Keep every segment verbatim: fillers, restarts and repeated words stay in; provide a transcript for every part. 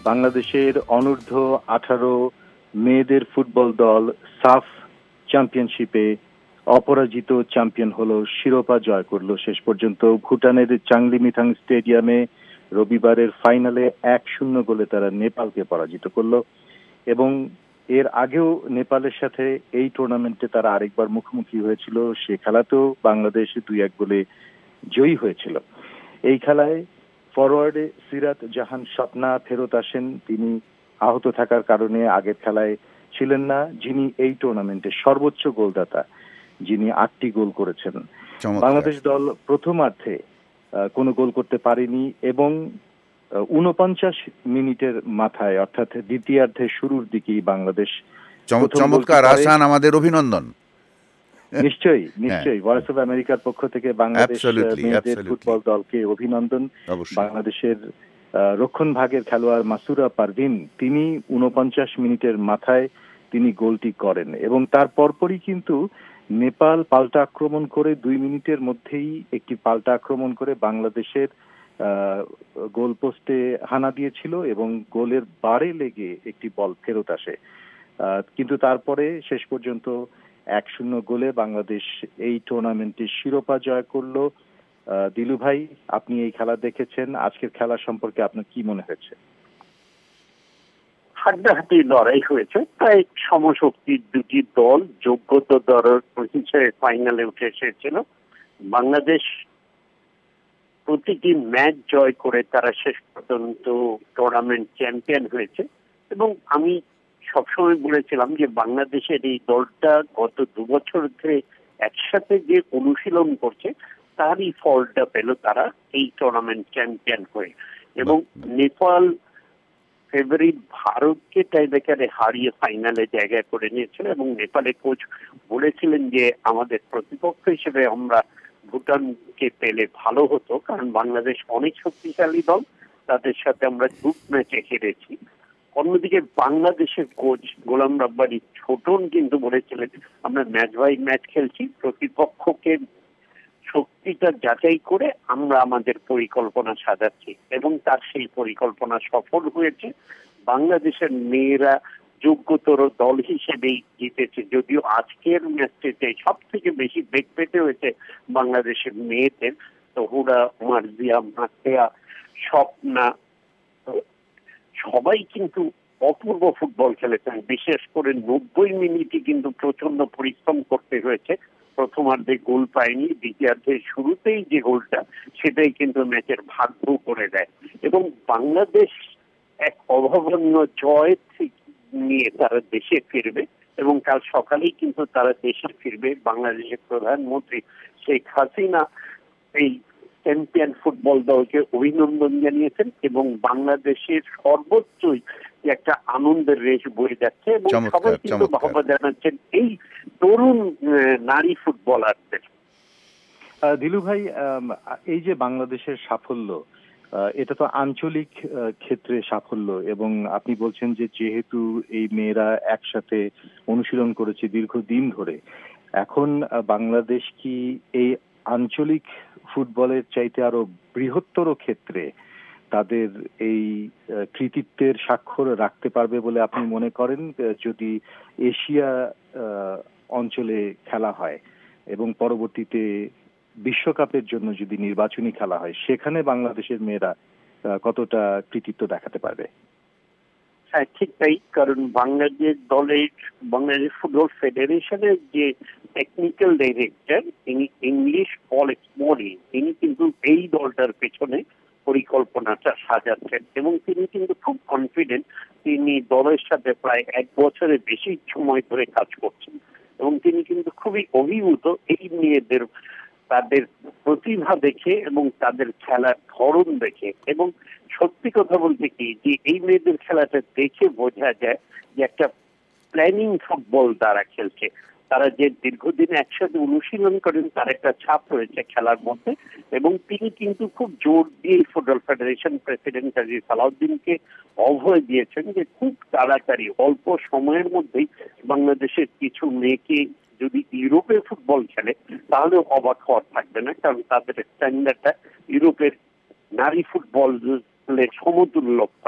বাংলাদেশের অনূর্ধ্ব আঠারো মেয়েদের ফুটবল দল সাফ চ্যাম্পিয়নশিপে অপরাজিত চ্যাম্পিয়ন হলো, শিরোপা জয় করলো। শেষ পর্যন্ত ভুটানের চাংলিমিথাং স্টেডিয়ামে রবিবারের ফাইনালে এক শূন্য গোলে তারা নেপালকে পরাজিত করলো এবং এর আগেও নেপালের সাথে এই টুর্নামেন্টে তারা আরেকবার মুখোমুখি হয়েছিল। সে খেলাতেও বাংলাদেশ দুই এক গোলে জয়ী হয়েছিল। এই খেলায় ফরওয়ার্ডে সিরাত জাহান স্বপ্না ফেরত আসেন। তিনি আহত থাকার কারণে আগের খেলায় ছিলেন না। যিনি এই টুর্নামেন্টের সর্বোচ্চ গোলদাতা, যিনি আটটি গোল করেছেন। বাংলাদেশ দল প্রথমার্ধে কোনো গোল করতে পারেনি এবং উনপঞ্চাশ মিনিটের মাথায় অর্থাৎ দ্বিতীয়ার্ধের শুরুর দিকেই বাংলাদেশ চমৎকার আসান, আমাদের অভিনন্দন। নিশ্চয়ই নিশ্চয়ই ভয়েস অফ আমেরিকার পক্ষ থেকে বাংলাদেশ মেয়েদের ফুটবল দলকে অভিনন্দন। বাংলাদেশের রক্ষণ ভাগের খেলোয়াড় মাসুরা পারভিন, তিনি উনপঞ্চাশ মিনিটের মাথায় তিনি গোলটি করেন এবং তার পরপরই কিন্তু নেপাল পাল্টা আক্রমণ করে দুই মিনিটের মধ্যেই একটি পাল্টা আক্রমণ করে বাংলাদেশের গোল পোস্টে হানা দিয়েছিল এবং গোলের বারে লেগে একটি বল ফেরত আসে। কিন্তু তারপরে শেষ পর্যন্ত এক শূন্য গোলে বাংলাদেশ এই টুর্নামেন্টের শিরোপা জয় করলো। দিলু ভাই, আপনি এই খেলা দেখেছেন, আজকের খেলা সম্পর্কে আপনার কি মনে হয়েছে? হাড্ডাহাড্ডি লড়াই হয়েছে, প্রায় সমশক্তির দুটি দল যোগ্যতা দলের হিসেবে ফাইনালে উঠে এসেছিল। বাংলাদেশ প্রতিটি ম্যাচ জয় করে তারা শেষ পর্যন্ত টুর্নামেন্ট চ্যাম্পিয়ন হয়েছে এবং আমি সবসময় বলেছিলাম যে বাংলাদেশের এই দলটা গত দু বছর ধরে একসাথে যে অনুশীলন করছে তারই ফলটা পেল তারা এই টুর্নামেন্ট চ্যাম্পিয়ন হয়ে। এবং নেপাল ফেভারিট ভারতকে টাইব্রেকারে হারিয়ে ফাইনালে জায়গা করে নিয়েছিল এবং নেপালের কোচ বলেছিলেন যে আমাদের প্রতিপক্ষ হিসেবে আমরা ভুটানকে পেলে ভালো হতো, কারণ বাংলাদেশ অনেক শক্তিশালী দল, তাদের সাথে আমরা গ্রুপ ম্যাচে হেরেছি। অন্যদিকে বাংলাদেশের কোচ গোলাম রাব্বানী ছোটন কিন্তু বলেছিলেন আমরা ম্যাচ বাই ম্যাচ খেলছি, প্রতিপক্ষকে শক্তিটা যাচাই করে আমরা আমাদের পরিকল্পনা সাজাচ্ছি এবং তার সেই পরিকল্পনা সফল হয়েছে। বাংলাদেশের মেয়েরা যোগ্যতর দল হিসেবেই জিতেছে, যদিও আজকের ম্যাচটিতে সব থেকে বেশি বেগ পেতে হয়েছে বাংলাদেশের মেয়েদের। তহুরা, মার্জিয়া, মাতিয়া, স্বপ্না সবাই কিন্তু অপূর্ব ফুটবল খেলেছেন। বিশেষ করে নব্বই মিনিটে কিন্তু প্রচন্ড পরিশ্রম করতে হয়েছে। প্রথমার্ধে গোল পায়নি, দ্বিতীয়ার্ধের শুরুতেই যে গোলটা সেটাই কিন্তু ম্যাচের ভাগ্য করে দেয় এবং বাংলাদেশ এক অভাবনীয় জয় নিয়ে তারা দেশে ফিরবে এবং কাল সকালেই কিন্তু তারা দেশে ফিরবে। বাংলাদেশের প্রধানমন্ত্রী শেখ হাসিনা এই চ্যাম্পিয়ন ফুটবল দলকে অভিনন্দন জানিয়েছেন এবং বাংলাদেশের সর্বোচ্চই একটা আনন্দের রেশ বয়ে যাচ্ছে এবং সবাই কিন্তু বাহবা জানাচ্ছেন এই তরুণ নারী ফুটবলারদের। দিলু ভাই, এই যে বাংলাদেশের সাফল্য, এটা তো আঞ্চলিক ক্ষেত্রে সাফল্য এবং আপনি বলছেন যে যেহেতু এই মেয়েরা একসাথে অনুশীলন করেছে দীর্ঘদিন ধরে, এখন বাংলাদেশ কি এই আঞ্চলিক ফুটবলের চাইতে আরো বৃহত্তর ক্ষেত্রে তাদের এই কৃতিত্বের স্বাক্ষর রাখতে পারবে বলে আপনি মনে করেন? যদি এশিয়া অঞ্চলে খেলা হয় এবং পরবর্তীতে বিশ্বকাপের জন্য যদি নির্বাচনী খেলা হয়, সেখানে বাংলাদেশের মেয়েরা কতটা কৃতিত্ব দেখাতে পারবে? হ্যাঁ, ঠিক তাই। কারণ বাংলাদেশ দলের বাংলাদেশ ফুটবল ফেডারেশনের যে টেকনিক্যাল ডাইরেক্টর, তিনি ইংলিশ পল এক্সমরি, তিনি কিন্তু এই দলটার পেছনে পরিকল্পনাটা সাজাচ্ছেন এবং তিনি কিন্তু খুব কনফিডেন্ট। তিনি দলের সাথে প্রায় এক বছরের বেশি সময় ধরে কাজ করছেন এবং তিনি কিন্তু খুবই অভিভূত এই মেয়েদের তাদের প্রতিভা দেখে এবং তাদের খেলার ধরন দেখে। এবং সত্যি কথা বলতে কি যে এই মেয়েদের খেলাটা দেখে বোঝা যায় যে একটা প্ল্যানিং ফুটবল তারা খেলছে। তারা যে দীর্ঘদিন একসাথে অনুশীলন করেন তার একটা ছাপ রয়েছে খেলার মধ্যে এবং তিনি কিন্তু খুব জোর দিয়ে ফুটবল ফেডারেশন প্রেসিডেন্ট কাজী সালাউদ্দিনকে অভয় দিয়েছেন যে খুব তাড়াতাড়ি অল্প সময়ের মধ্যেই বাংলাদেশের কিছু মেয়েকে যদি ইউরোপে ফুটবল খেলে তাহলে অবাক হওয়ার থাকবে না, কারণ তাদের স্ট্যান্ডার্ডটা ইউরোপের নারী ফুটবলের সমতুল্য প্রায়।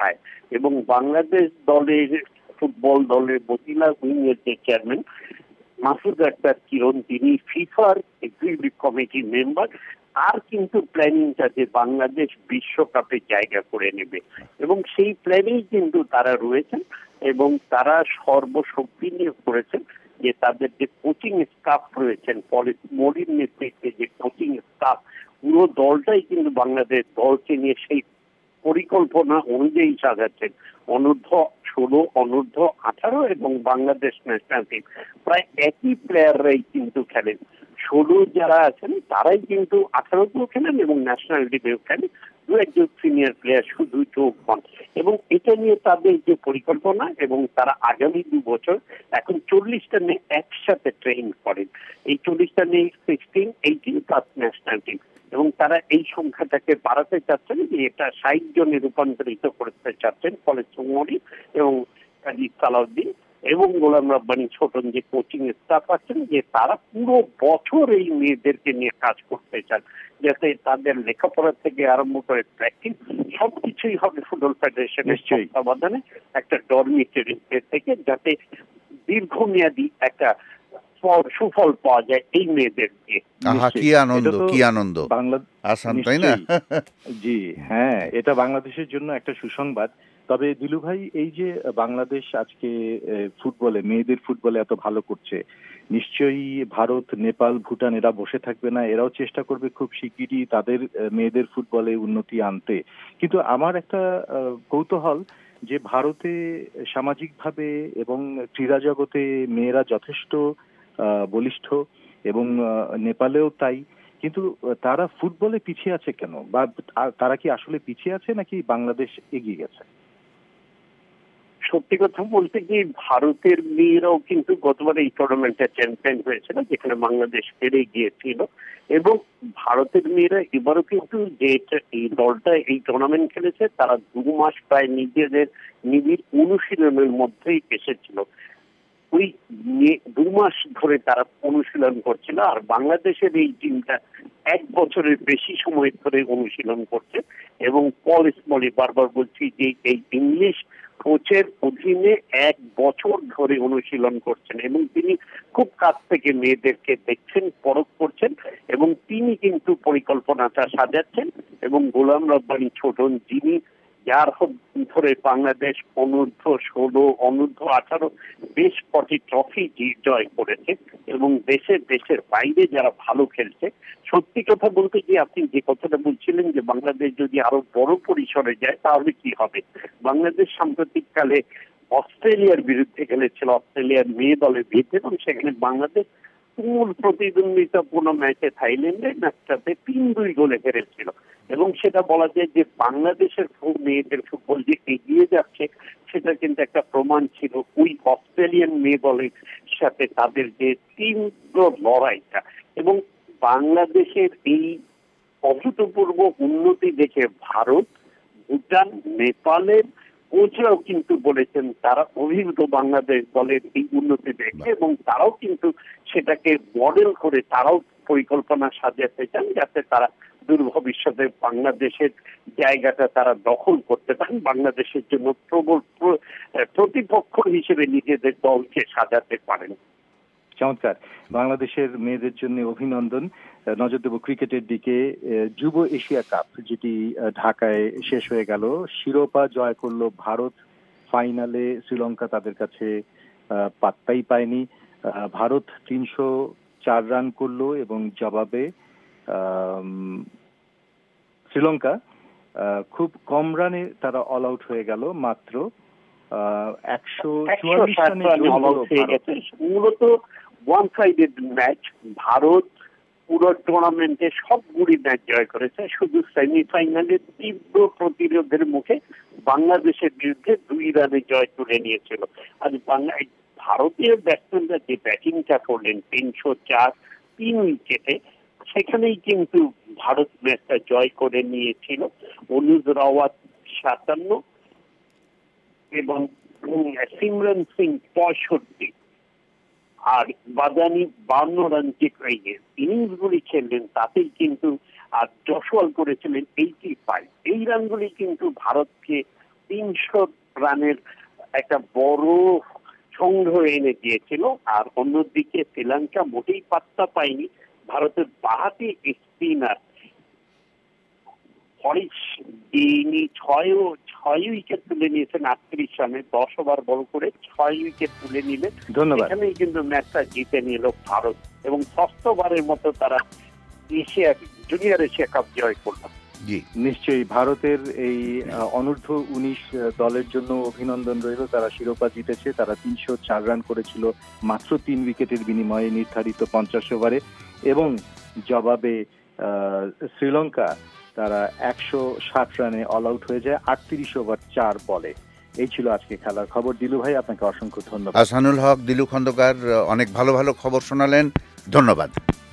এবং বাংলাদেশ দলের ফুটবল দলের মহিলা উইংয়ের যে চেয়ারম্যান মাসুদ আক্তার কিরণ, তিনি ফিফার এক্সিকিউটিভ কমিটির মেম্বার। আর কিন্তু প্ল্যানিংটা যে বাংলাদেশ বিশ্বকাপে জায়গা করে নেবে এবং সেই প্ল্যানেই কিন্তু তারা রয়েছেন এবং তারা সর্বশক্তি নিয়োগ করেছেন যে তাদের যে কোচিং স্টাফ রয়েছেন, মরির নেতৃত্বে যে কোচিং স্টাফ, পুরো দলটাই কিন্তু বাংলাদেশ দলকে নিয়ে সেই পরিকল্পনা অনুযায়ী সাজাচ্ছেন। অনূর্ধ্ব ষোলো, অনূর্ধ্ব আঠারো এবং বাংলাদেশ ন্যাশনাল টিম প্রায় একই প্লেয়াররাই কিন্তু খেলেন। ষোলো যারা আছেন তারাই কিন্তু আঠারোতেও খেলেন এবং ন্যাশনাল টিমেও খেলেন, দু একজন সিনিয়র প্লেয়ার শুধু যোগ হন। এবং এটা নিয়ে তাদের যে পরিকল্পনা, এবং তারা আগামী দু বছর এখন চল্লিশটা মেয়ে একসাথে ট্রেন করেন। এই চল্লিশটা মেয়ে sixteen eighteen plus national team, এবং তারা এই সংখ্যাটাকে বাড়াতে চাচ্ছেন, যে এটা ষাট জনে রূপান্তরিত করতে চাচ্ছেন। ফলে সুমরি এবং কাজী সালাউদ্দিন এবং গোলাম রাব্বানী ছোটন যে কোচিং স্টাফ আছেন, যে তারা পুরো বছর এই মেয়েদেরকে নিয়ে কাজ করতে চান, যাতে তাদের লেখাপড়া থেকে আরম্ভ করে প্র্যাকটিস সবকিছুই হবে ফুটবল ফেডারেশনের তত্ত্বাবধানে একটা ডরমিটরি থেকে, যাতে দীর্ঘমেয়াদী একটা সুফল পাওয়া যায় এই মেয়েদেরকে। কি আনন্দ, কি আনন্দ আসান, তাই না? জি হ্যাঁ, এটা বাংলাদেশের জন্য একটা সুসংবাদ। তবে দিলু ভাই, এই যে বাংলাদেশ আজকে ফুটবলে, মেয়েদের ফুটবলে এত ভালো করছে, নিশ্চয়ই ভারত, নেপাল, ভুটান এরা বসে থাকবে না, এরাও চেষ্টা করবে খুব শিগগিরই তাদের মেয়েদের ফুটবলে উন্নতি আনতে। কিন্তু আমার একটা কৌতূহল যে ভারতে সামাজিকভাবে এবং ক্রীড়া জগতে মেয়েরা যথেষ্ট বলিষ্ঠ এবং নেপালেও তাই, কিন্তু তারা ফুটবলে পিছিয়ে আছে কেন? বা তারা কি আসলে পিছিয়ে আছে নাকি বাংলাদেশ এগিয়ে গেছে? সত্যি কথা বলতে কি, ভারতের মেয়েরাও কিন্তু গতবার এই টুর্নামেন্টে চ্যাম্পিয়ন হয়েছিল, যেখানে বাংলাদেশ হেরে গিয়েছিল। এবং ভারতের মেয়েরা এবারও কিন্তু যে এই দলটা এই টুর্নামেন্ট খেলেছে, তারা দু মাস প্রায় নিজেদের নিবিড় অনুশীলনের মধ্যেই এসেছিল। ওই দু মাস ধরে তারা অনুশীলন করছিল, আর বাংলাদেশের এই টিমটা এক বছরের বেশি সময় ধরে অনুশীলন করছে। এবং পল স্মলি, বারবার বলছি যে এই ইংলিশ কোচের অধীনে এক বছর ধরে অনুশীলন করছেন, এবং তিনি খুব কাছ থেকে মেয়েদেরকে দেখছেন, পরখ করছেন, এবং তিনি কিন্তু পরিকল্পনাটা সাজাচ্ছেন। এবং গোলাম রাব্বানী ছোটন, যিনি যার ধরে বাংলাদেশ অনূর্ধ্ব ষোলো, অনূর্ধ্ব আঠারো বেশ কটি ট্রফি জয় করেছে, এবং দেশের দেশের বাইরে যারা ভালো খেলছে। সত্যি কথা বলতে কি, আপনি যে কথাটা বলছিলেন যে বাংলাদেশ যদি আরো বড় পরিসরে যায় তাহলে কি হবে, বাংলাদেশ সাম্প্রতিককালে অস্ট্রেলিয়ার বিরুদ্ধে খেলেছিল, অস্ট্রেলিয়ার মেয়ে দলের বিরুদ্ধে, এবং সেখানে বাংলাদেশ তুমুল প্রতিদ্বন্দ্বিতাপূর্ণ ম্যাচে থাইল্যান্ডের ম্যাচটাতে তিন দুই গোলে হেরেছিল। এবং সেটা বলা যায় যে বাংলাদেশের মেয়েদের ফুটবল যে এগিয়ে যাচ্ছে, সেটা কিন্তু একটা প্রমাণ ছিল ওই অস্ট্রেলিয়ান মেয়ে দলের সাথে তাদের যে তীব্র লড়াইটা। এবং বাংলাদেশের এই অভূতপূর্ব উন্নতি দেখে ভারত, ভুটান, নেপালের কোচরাও কিন্তু বলেছেন তারা অভিভূত বাংলাদেশ দলের এই উন্নতি দেখে, এবং তারাও কিন্তু সেটাকে মডেল করে তারাও পরিকল্পনা সাজাতে চান, যাতে তারা দূর ভবিষ্যতে বাংলাদেশের জায়গাটা তারা দখল করতে পারেন, বাংলাদেশের জন্য প্রবল প্রতিপক্ষ হিসেবে নিজেদের দলকে সাজাতে পারেন। চমৎকার। বাংলাদেশের মেয়েদের জন্য অভিনন্দন। নজর দেব ক্রিকেটের দিকে। যুব এশিয়া কাপ যেটি ঢাকায় শেষ হয়ে গেল, শিরোপা জয় করলো ভারত। ফাইনালে শ্রীলঙ্কা তাদের কাছে পাত্তাই পায়নি। ভারত তিনশো চার রান করলো এবং জবাবে শ্রীলঙ্কা খুব কম রানে তারা অল আউট হয়ে গেল, মাত্র একশো চুয়াল্লিশ রানে। মূলত ওয়ান সাইডেড ম্যাচ। ভারত পুরো টুর্নামেন্টে সবগুলি ম্যাচ জয় করেছে, শুধু সেমিফাইনালে তীব্র প্রতিরোধের মুখে বাংলাদেশের বিরুদ্ধে দুই রানে জয় তুলে নিয়েছিল। আজ বাংলা ভারতীয় ব্যাটসম্যানরা যে ব্যাটিংটা করলেন তিনশো চার তিন উইকেটে, সেখানেই কিন্তু ভারত ম্যাচটা জয় করে নিয়েছিল। অনুজ রাওয়াত সাতান্ন এবং সিমরন সিং পঁয়ষট্টি, আর বাদানি বান্ন রান যে ইনিংস গুলি খেললেন তাতেই কিন্তু, আর জশওয়াল করেছিলেন এইটি ফাইভ। এই রানগুলি কিন্তু ভারতকে তিনশো রানের একটা বড় সংগ্রহ এনে দিয়েছিল। আর অন্যদিকে শ্রীলঙ্কা মোটেই পাত্তা পায়নি ভারতের বাহাতি স্পিনার হরিশ তিনি ছয় ছয় উইকেট তুলে নিয়েছেন আটত্রিশ রানে, দশ ওভার বল করে ছয় উইকেট তুলে নিলে এখানেই কিন্তু ম্যাচটা জিতে নিল ভারত এবং ষষ্ঠবারের মতো তারা এশিয়া জুনিয়র এশিয়া কাপ জয় করল। নিশ্চয়ই ভারতের এই অনূর্ধ্ব উনিশ দলের জন্য অভিনন্দন রইল, তারা শিরোপা জিতেছে। তারা তিনশো চার রান করেছিল মাত্র তিন উইকেটের বিনিময়ে নির্ধারিত পঞ্চাশ ওভারে, এবং জবাবে শ্রীলঙ্কা তারা একশো ষাট রানে অল আউট হয়ে যায় আটত্রিশ ওভার চার বলে। এই ছিল আজকে খেলার খবর। দিলু ভাই, আপনাকে অসংখ্য ধন্যবাদ। আহসানুল হক, দিলু খন্দকার অনেক ভালো ভালো খবর শোনালেন, ধন্যবাদ।